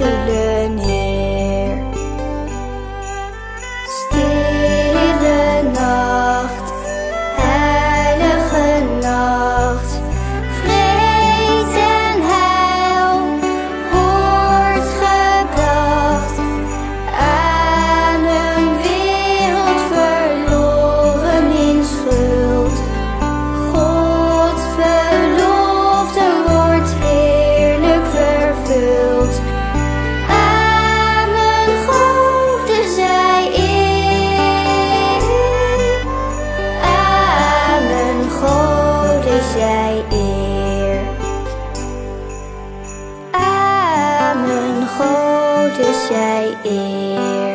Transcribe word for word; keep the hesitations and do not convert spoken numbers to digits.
martelen neer. Stille nacht, heilige nacht, vreed en heil wordt gebracht aan een wereld verloren in schuld. Gods belofte wordt heerlijk vervuld. Amen, Gode zij eer. Amen, Gode zij eer. Amen, Gode zij eer.